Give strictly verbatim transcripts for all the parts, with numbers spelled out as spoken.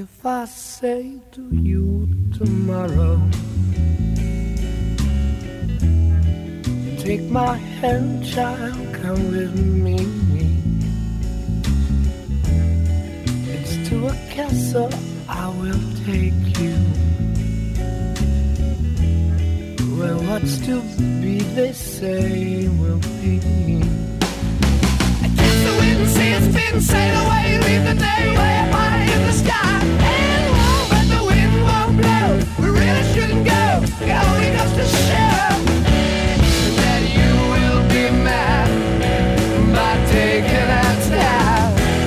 if I say to you tomorrow, take my hand, child, come with me. It's to a castle I will take you, where what's to be, they say, will be. I guess the wind sails spin, sail away, leave the day way up high in the sky. And won't, but the wind won't blow. We really shouldn't go. It only goes to show that you will be mad by taking that step.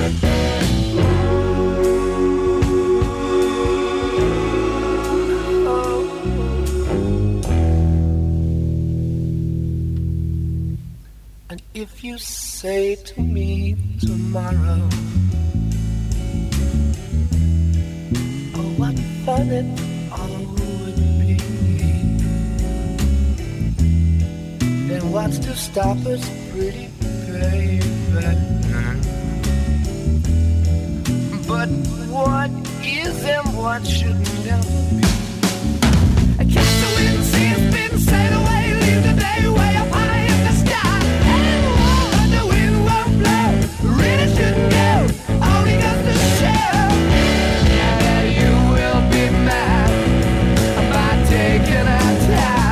And if you say to me tomorrow, oh, what fun it all would be, then what's to stop us, pretty baby? But what is and what should never be? I catch the wind, see it spin, sail away, leave the day way up high in the sky. And whoa, but the wind won't blow. Really shouldn't go, only goes to show that you will be mad by taking our time.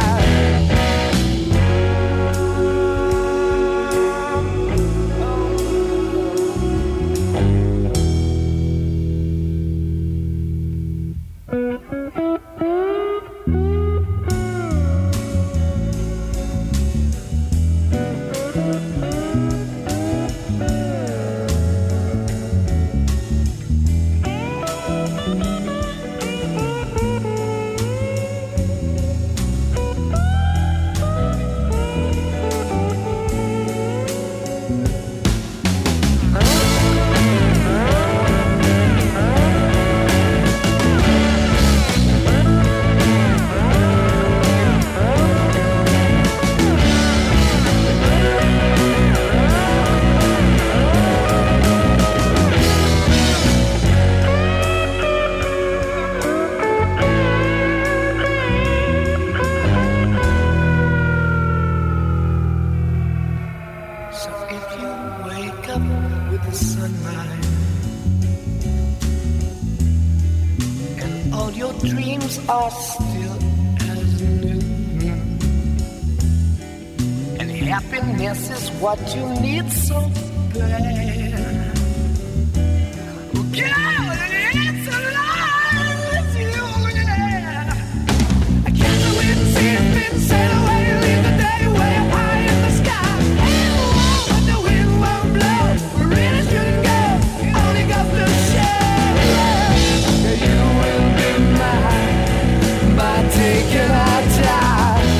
Are still as new, and happiness is what you need so bad. Oh, girl, it's alive with you, yeah. I catch the wind, see it spin, sail away, leave the day way up high in the sky. And whoa, but the wind won't blow. We really shouldn't go. It only goes to show that you will be mine by taking our time.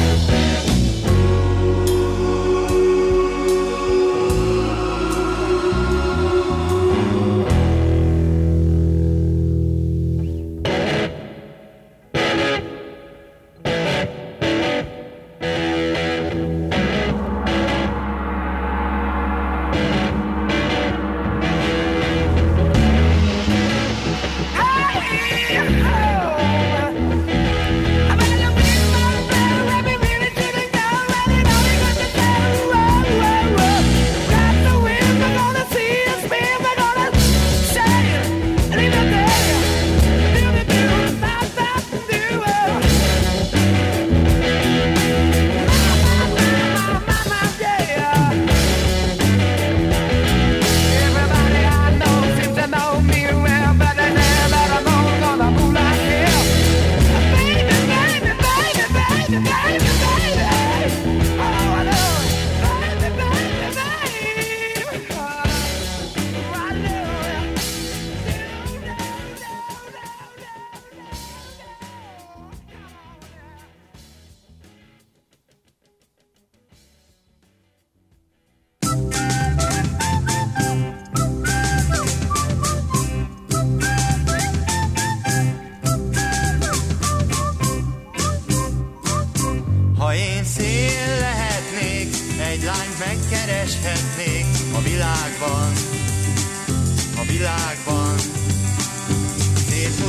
megkereshetnék a világban, a világban. Szép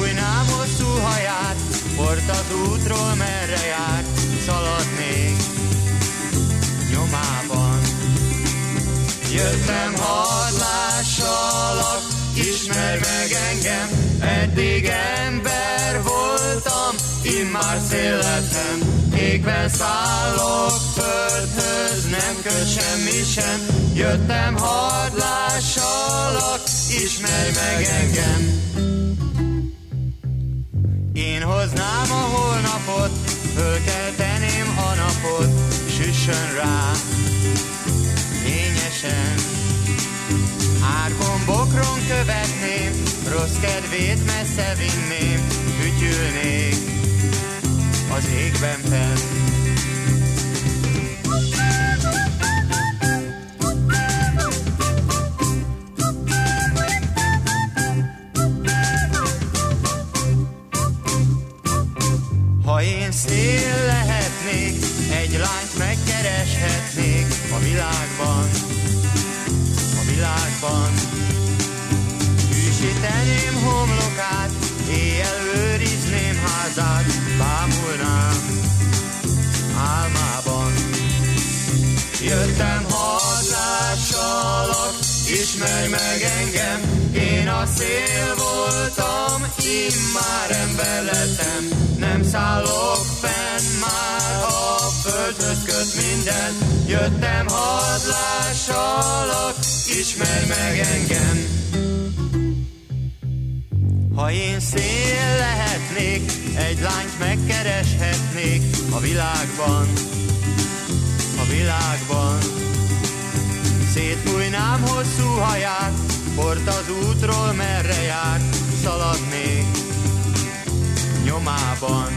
Port az útról merre járt, szaladnék nyomában. Jöttem, hadd lássalak, ismerj meg engem, eddig ember voltam, immár szél lettem. Égben szállok földhöz, nem köt semmi sem. Jöttem, hadd lássalak, ismerj meg engem. Én hoznám a holnapot, fölkelteném a napot, süssön rá fényesen. Árkon, bokron követném, rossz kedvét messze vinném, fütyülnék az égben fenn. Ha én szél lehetnék, egy lányt megkereshetnék a világban, a világban. Hűsíteném homlokát, éjjel őrizném házát, bámulnám álmában. Jöttem, hadd lássalak, ismerj meg engem, én a szél voltam, immár ember lettem. Nem szállok fenn, már a földhöz köt minden. Jöttem, hadd lássalak, ismerj meg engem. Ha én szél lehetnék, egy lányt megkereshetnék a világban, a világban. Szétfújnám hosszú haját, Port az útról merre jár, szaladnék nyomában.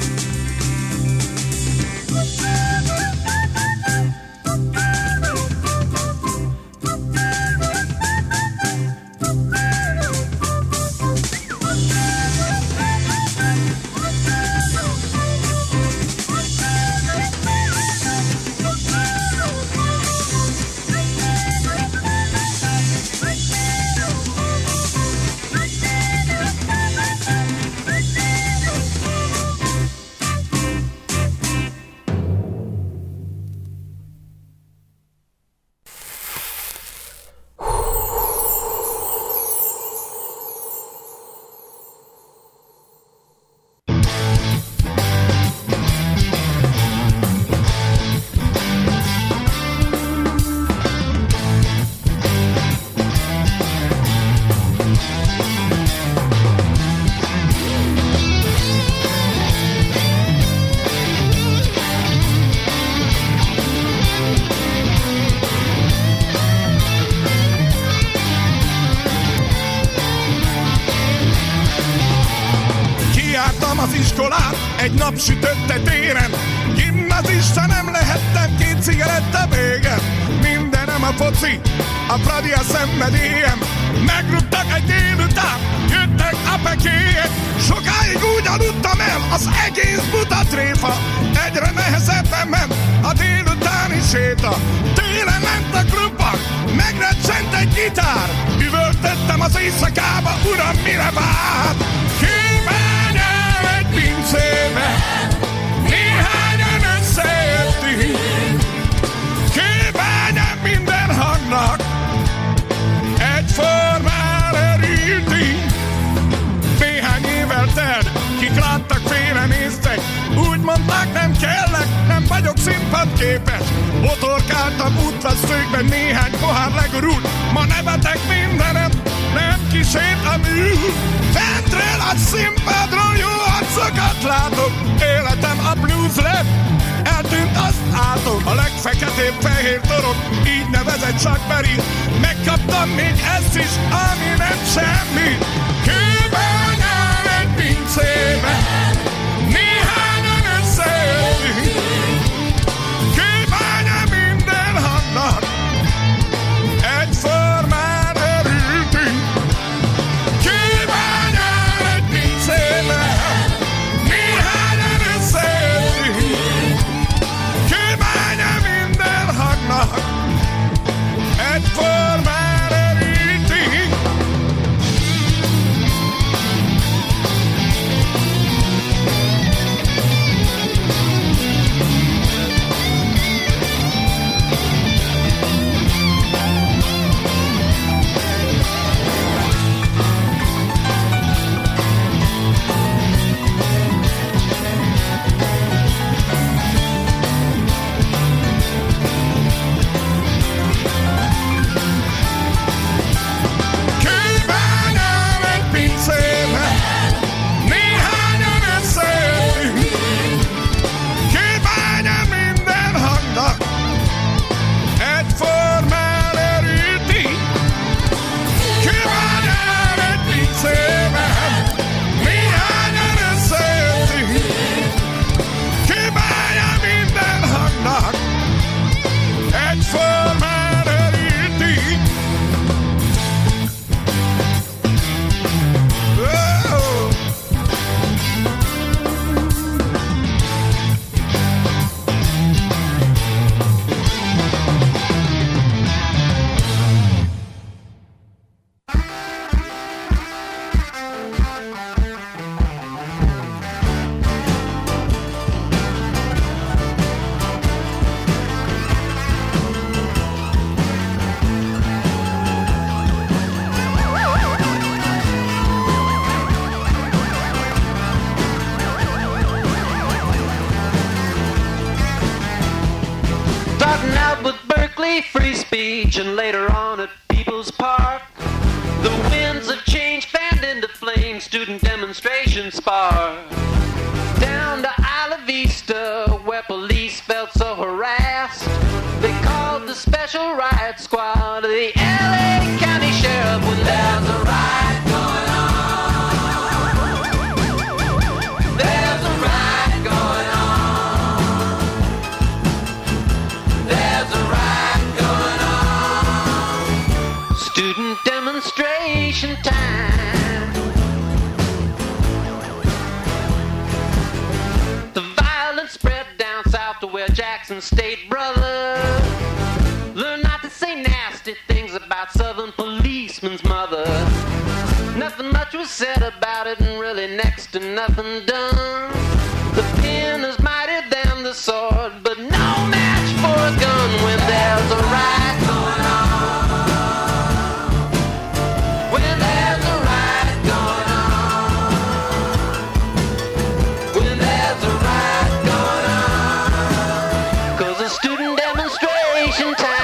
Egy napsütötte téren, gimnazista nem lehettem, két cigaretta vége. Mindenem a foci, a Fradi a szenvedélyem. Megrúgtak egy délután, jöttek a pekélyek. Sokáig úgy aludtam el, az egész buta tréfa. Egyre nehezebben ment a délutáni séta. Télen ment a grupak, megrecsent egy gitár. Üvöltöttem az éjszakába, uram, mire vár? Kívánjál egy pincébe, néhányan összejöttünk. Kívánjál minden hangnak, egyformán örültünk. Néhány évvel telt, kik láttak, félrenéztek. Úgy mondták, nem kellek, nem vagyok színpadképes. Botorkáltam útvesztőkben, néhány pohár legurult. Ma nevetek mindenem, nem kísért a mű. Fentről a színpadról jó arcokat látok. Életem a blues rap, eltűnt, azt látom. A legfeketébb fehér torok, így nevezett Chuck Berry. Megkaptam még ezt is, ami nem semmi. Kőbányán egy pincébe, néhányan összejöttünk. Kőbányán minden hangnak, egyformán örültünk. Kőbányán egy pincébe, néhányan összejöttünk. Kőbányán minden hangnak, egyformán örültünk. strictly free speech, and later on at People's Park, the winds of change fanned into flame student demonstration spark. Down to Isla Vista, where police felt so harassed, they called the special riot squad of the L A County Sheriff when there's a riot going on. There's a riot going on. There's a riot going on. Student demonstration time. The violence spread down south to where Jackson State, brother, learn not to say nasty things about Southern policeman's mother. Nothing much was said about it, and really next to nothing done. The pen is mightier than the sword, but no match for a gun when there's a riot going on. When there's a riot going on. When there's a riot going on. 'Cause it's student demonstration time.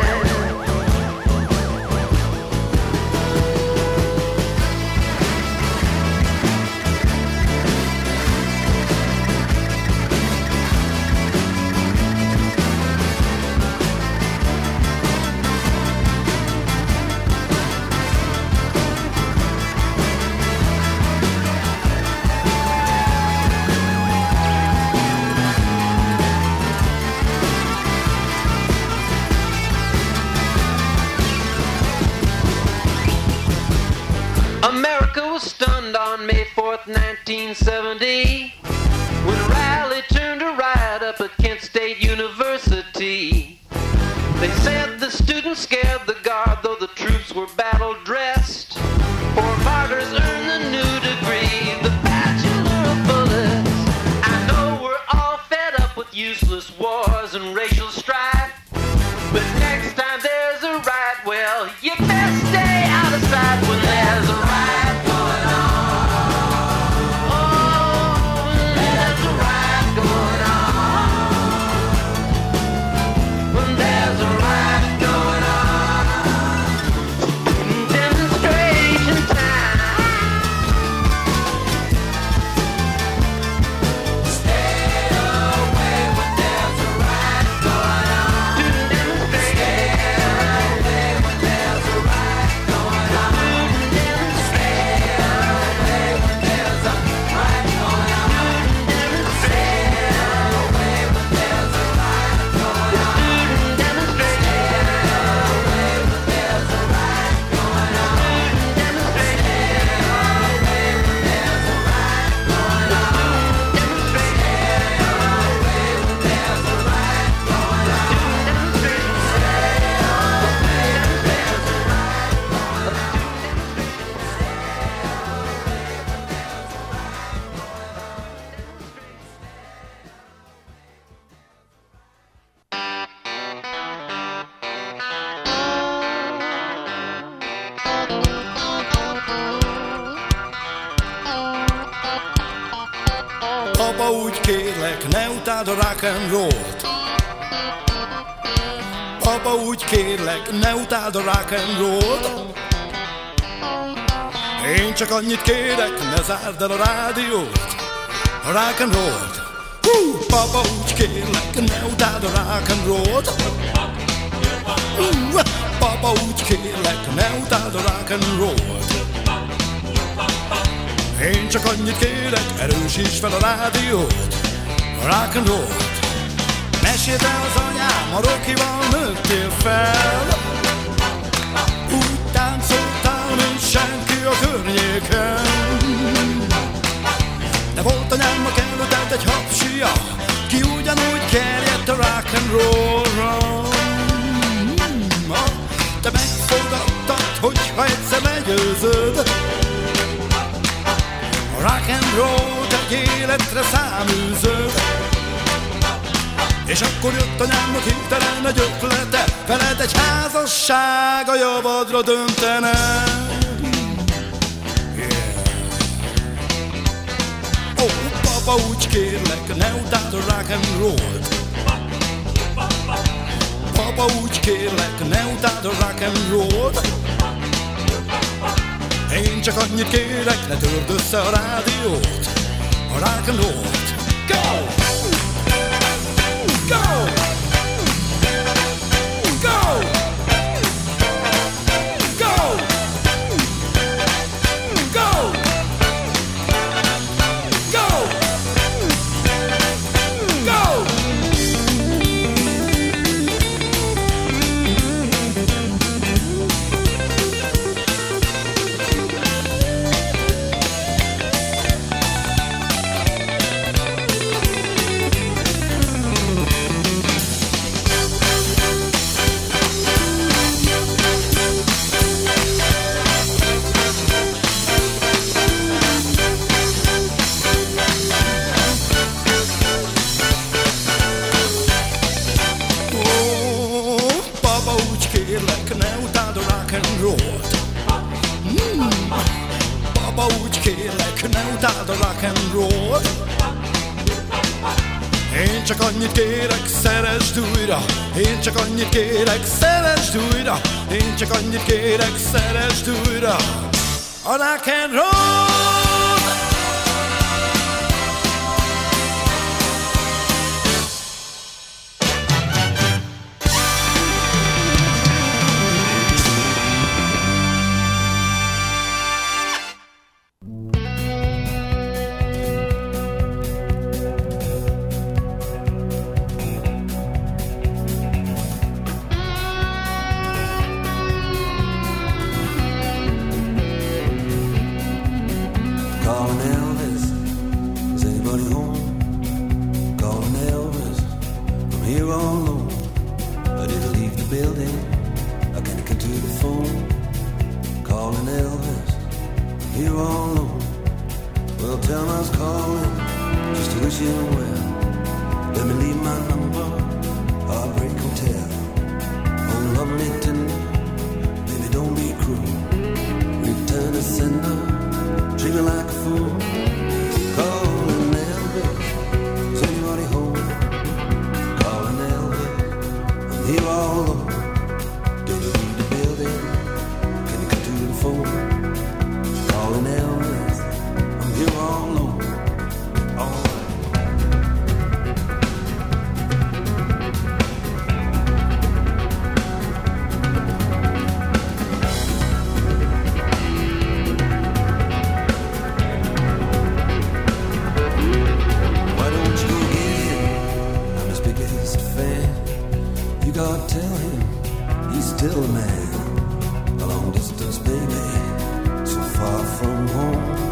America was stunned on May fourth, nineteen seventy, when Raleigh turned a riot up at Kent State University. They said the students scared the guard, though the troops were battle-dressed. Four martyrs earned the new degree, the Bachelor of Bullets. I know we're all fed up with useless wars and racial strife, but next time there's a riot, well, you best stay out of sight when there's a riot going on. Oh, when there's a riot going on. When there's a riot going on. Demonstration time. Stay away when there's a riot going on. Demonstration. Apa, úgy kérlek, ne utáld a rock'n'rollt. Apa, úgy kérlek, ne utáld a rock'n'rollt. Én csak annyit kérek, ne zárd el a rádiót, a rock'n'rollt. Hú, papa, úgy kérlek, ne utáld a rock'n'rollt. Hú, papa, úgy kérlek, ne utáld a rock'n'rollt. Én csak annyit kérek, erősíts fel a rádiót, a rock'n'rollt. Meséld el az anyám, a Rockival nőttél fel. Úgy táncoltál, mint senki a környéken. De volt anyámnak előtted egy hapsia, ki ugyanúgy gerjedt a rock'n'rollra. Te megfogadtad, hogyha egyszer legyőzöd a rock'n'rollt, egy életre száműzöd. És akkor jött anyámnak hirtelen egy ötlete, veled egy házasság a javadra döntene. Yeah. Ó, oh, papa, úgy kérlek, ne utáld a rock'n'rollt. Papa, úgy kérlek, ne utáld a rock and roll-t. Én csak annyit kérek, ne törd össze a rádiót, a rock and roll-t. Go! Go! Go! Go! Go! Go! Go! Utáld a rock and roll. Én csak annyit kérek, szeresd újra. Én csak annyit kérek, szeresd újra. Én csak annyit kérek, szeresd újra a rock and roll.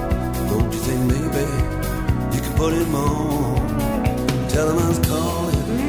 Put him on, tell him I was calling.